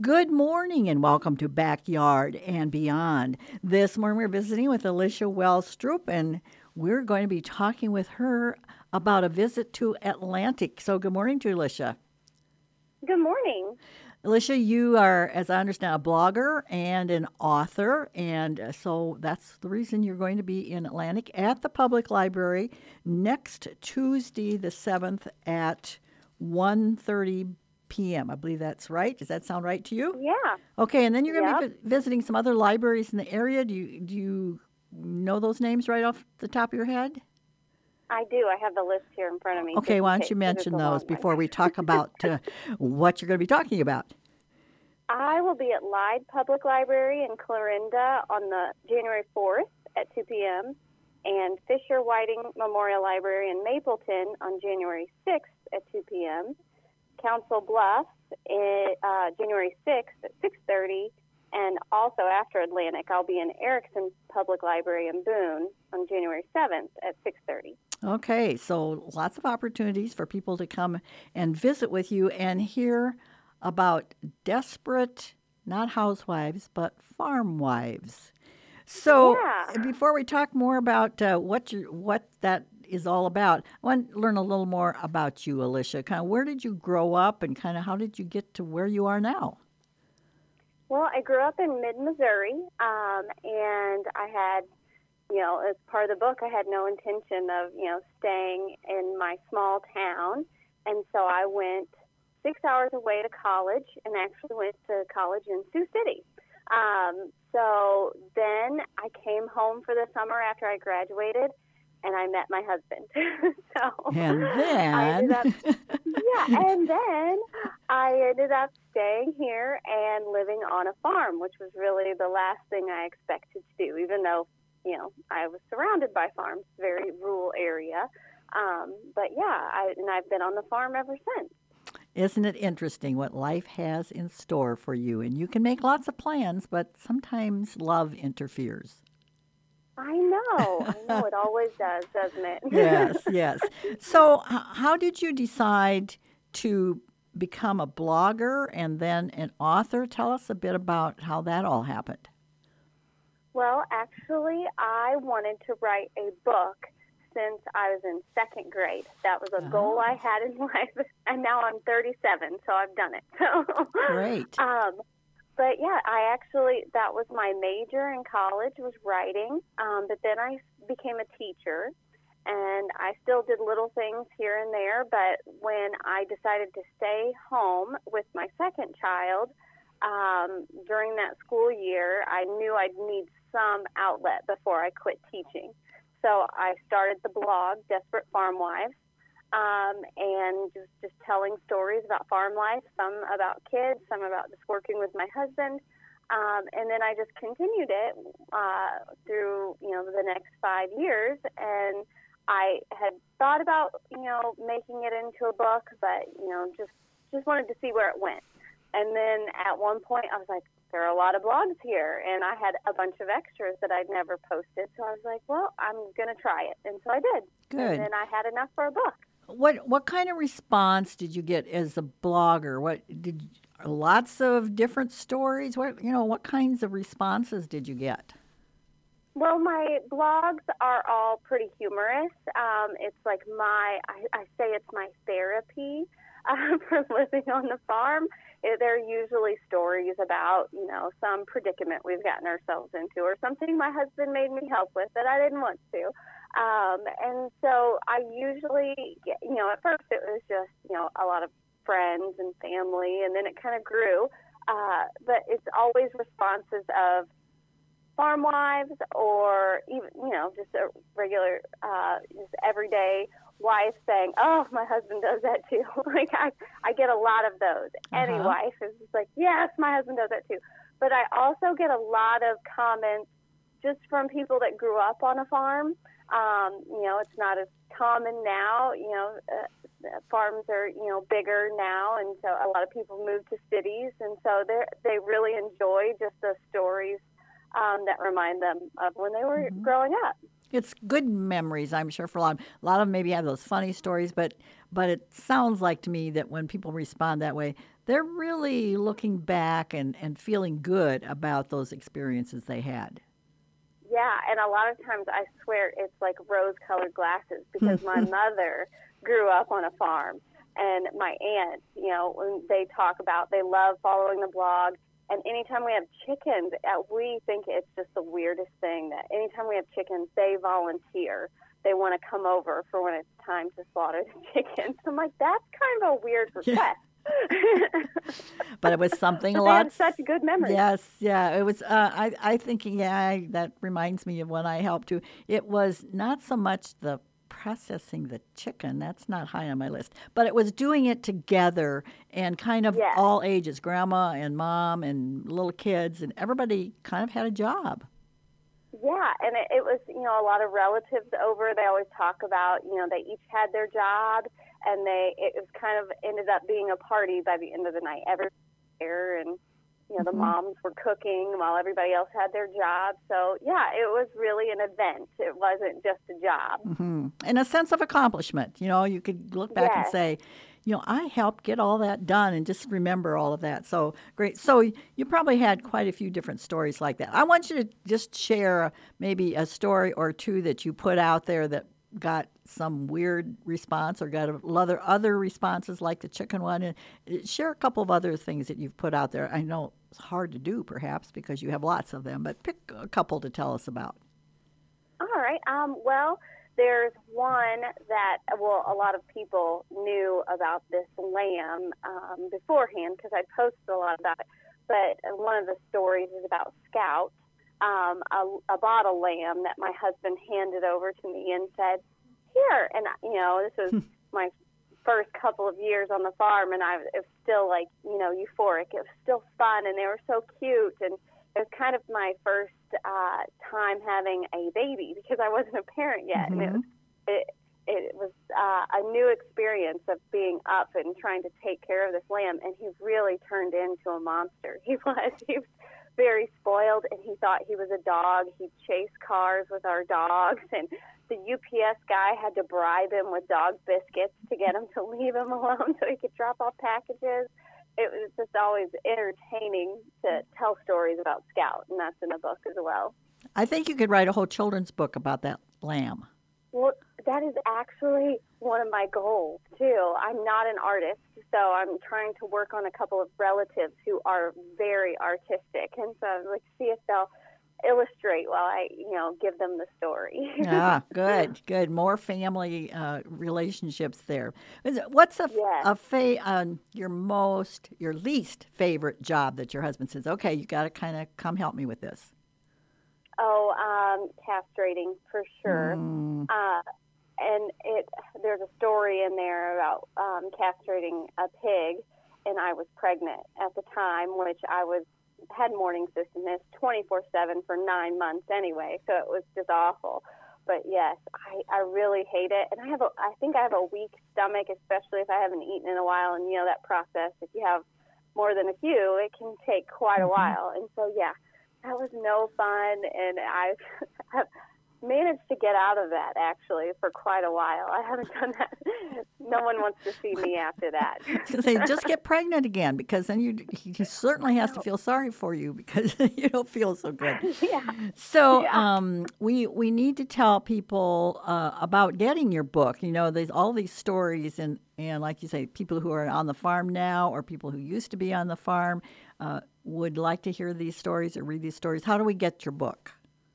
Good morning and welcome to Backyard and Beyond. This morning we're visiting with Alicia Wells Stroop, and we're going to be talking with her about a visit to Atlantic. So good morning to Alicia. Good morning. Alicia, you are, as I understand, a blogger and an author, and so that's the reason you're going to be in Atlantic at the Public Library next Tuesday, the 7th at 1:30 p.m. I believe that's right. Does that sound right to you? Yeah. Okay, and then you're going to Yep. be visiting some other libraries in the area. Do you know those names right off the top of your head? I do. I have the list here in front of me Okay, just in why don't case you because it's mention a those long one. before we talk about what you're going to be talking about? I will be at Lyde Public Library in Clarinda on the January 4th at 2 p.m. and Fisher Whiting Memorial Library in Mapleton on January 6th at 2 p.m. Council Bluffs January 6th at 6:30, and also after Atlantic, I'll be in Erickson Public Library in Boone on January 7th at 6:30. Okay, so lots of opportunities for people to come and visit with you and hear about desperate, not housewives, but farm wives. So, Yeah. before we talk more about what that is all about, I want to learn a little more about you, Alicia. Kind of where did you grow up, and kind of how did you get to where you are now? Well, I grew up in mid-Missouri, and I had, as part of the book, I had no intention of, staying in my small town. And so I went 6 hours away to college and actually went to college in Sioux City. So then I came home for the summer after I graduated, and I met my husband. So And I ended then, up yeah, and then I ended up staying here and living on a farm, which was really the last thing I expected to do, even though, I was surrounded by farms, very rural area. But yeah, I've been on the farm ever since. isn't it interesting what life has in store for you? And you can make lots of plans, but sometimes love interferes. I know, it always does, doesn't Yes, it? yes. So, how did you decide to become a blogger and then an author? Tell us a bit about how that all happened. Well, actually, I wanted to write a book since I was in second grade. That was a goal I Oh, had in life, and now I'm 37, so I've done it. great. um, but yeah, I actually that was my major in college was writing. But then I became a teacher, and I still did little things here and there. But when I decided to stay home with my second child, during that school year, I knew I'd need some outlet before I quit teaching. So I started the blog, Desperate Farm Wives, and just telling stories about farm life, some about kids, some about just working with my husband. And then I just continued it through, the next 5 years. And I had thought about, making it into a book, but, just wanted to see where it went. And then at one point, I was like, there are a lot of blogs here, and I had a bunch of extras that I'd never posted. So I was like, well, I'm going to try it. And so I did. And Good. then I had enough for a book. What kind of response did you get as a blogger? What did lots of different stories? What kinds of responses did you get? Well, my blogs are all pretty humorous. It's like I say it's my therapy for living on the farm. They're usually stories about, some predicament we've gotten ourselves into or something my husband made me help with that I didn't want to. And so I usually, at first it was just, a lot of friends and family, and then it kind of grew. But it's always responses of farm wives or even, just a regular, just everyday wife saying, oh, my husband does that too. Like I get a lot of those. Uh Any huh. wife is just like, yes, my husband does that too. But I also get a lot of comments just from people that grew up on a farm. It's not as common now. Farms are, bigger now. And so a lot of people move to cities. And so they really enjoy just the stories that remind them of when they were growing up. It's good memories, I'm sure, for a lot of them maybe have those funny stories, but it sounds like to me that when people respond that way, they're really looking back and feeling good about those experiences they had. Yeah, and a lot of times I swear it's like rose-colored glasses because my mother grew up on a farm, and my aunt, when they talk about they love following the blog, and anytime we have chickens, we think it's just the weirdest thing that anytime we have chickens, they volunteer. They want to come over for when it's time to slaughter the chickens. I'm like, that's kind of a weird request. But it was something But a they lot. have such good memories. Yes, yeah. It was. I think, yeah. That reminds me of when I helped too. It was not so much the processing the chicken. That's not high on my list. But it was doing it together and kind of Yes. all ages, grandma and mom and little kids, and everybody kind of had a job. Yeah, and it was, a lot of relatives over. They always talk about, they each had their job, and it was kind of ended up being a party by the end of the night. Everyone was there, and the moms were cooking while everybody else had their job. So yeah, it was really an event. It wasn't just a job. And a sense of accomplishment. You could look back and Yes. say, I helped get all that done and just remember all of that. So great. So you probably had quite a few different stories like that. I want you to just share maybe a story or two that you put out there that got some weird response or got other responses like the chicken one. And share a couple of other things that you've put out there. I know it's hard to do perhaps because you have lots of them, but pick a couple to tell us about. All right. Well, there's one that, a lot of people knew about this lamb beforehand because I posted a lot about it. But one of the stories is about Scout, a bottle lamb that my husband handed over to me and said, here. And, this was my first couple of years on the farm, and it was still like, euphoric. It was still fun, and they were so cute. And it was kind of my first time having a baby because I wasn't a parent yet, and it was a new experience of being up and trying to take care of this lamb. And he really turned into a monster. He was very spoiled, and he thought he was a dog. He'd chase cars with our dogs, and the UPS guy had to bribe him with dog biscuits to get him to leave him alone so he could drop off packages. It was just always entertaining to tell stories about Scout, and that's in the book as well. I think you could write a whole children's book about that lamb. Well, that is actually one of my goals, too. I'm not an artist, so I'm trying to work on a couple of relatives who are very artistic, and so I was like, see if they'll illustrate while I, give them the story. Good. More family relationships there. What's your least favorite job that your husband says, okay, you got to kind of come help me with this? Oh, castrating for sure. And there's a story in there about castrating a pig, and I was pregnant at the time, which had morning sickness 24/7 for 9 months anyway, so it was just awful. But yes, I really hate it, and I think I have a weak stomach, especially if I haven't eaten in a while. And that process, if you have more than a few, it can take quite a while. And so yeah, that was no fun, and I've managed to get out of that actually for quite a while. I haven't done that. No one wants to see me after that. Say, just get pregnant again, because then he certainly has to feel sorry for you because you don't feel so good. Yeah. So we need to tell people about getting your book. There's all these stories, and like you say, people who are on the farm now or people who used to be on the farm would like to hear these stories or read these stories. How do we get your book?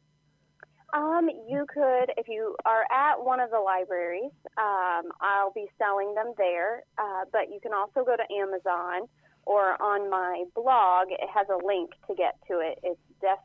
You could, if you are at one of the libraries, I'll be selling them there, but you can also go to Amazon, or on my blog, it has a link to get to it. It's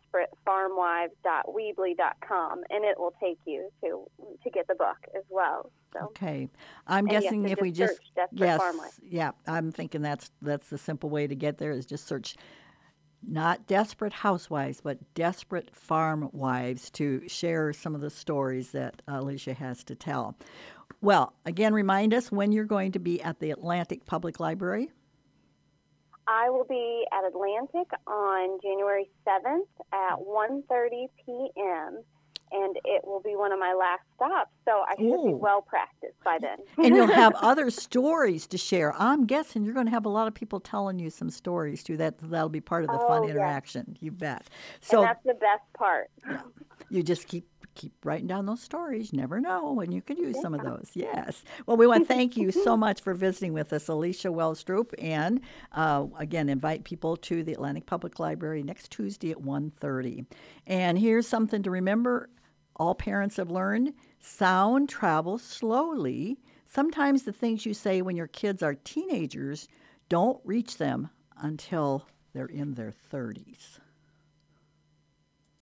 desperatefarmwives.weebly.com, and it will take you to get the book as well. So. Okay. I'm guessing if we just Farm Wives. Yeah, I'm thinking that's the simple way to get there is just search not Desperate Housewives, but Desperate Farm Wives to share some of the stories that Alicia has to tell. Well, again, remind us when you're going to be at the Atlantic Public Library. I will be at Atlantic on January 7th at 1:30 p.m., and it will be one of my last stops, so I should be Ooh. well practiced by then. And you'll have other stories to share. I'm guessing you're going to have a lot of people telling you some stories too. That'll be part of the fun Oh, yes. interaction. You bet. And So that's the best part. yeah, you just keep writing down those stories. You never know when you could use some of Yeah. those. Yes. Well, we want to thank you so much for visiting with us, Alicia Wellstroop, and again, invite people to the Atlantic Public Library next Tuesday at 1:30. And here's something to remember. All parents have learned sound travels slowly. Sometimes the things you say when your kids are teenagers don't reach them until they're in their 30s.